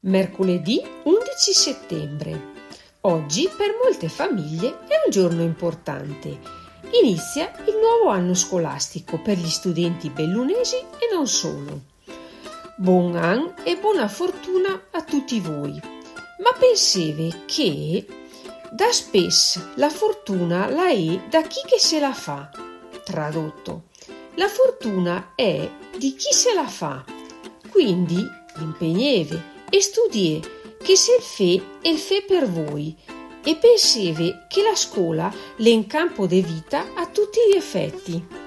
Mercoledì 11 settembre. Oggi per molte famiglie è un giorno importante. Inizia il nuovo anno scolastico per gli studenti bellunesi e non solo. Buon anno e buona fortuna a tutti voi. Ma pensate che da spesso la fortuna la è da chi che se la fa. Tradotto, la fortuna è di chi se la fa. Quindi impegneve e studie che se il fe per voi e penseve che la scuola l'è in campo di vita a tutti gli effetti.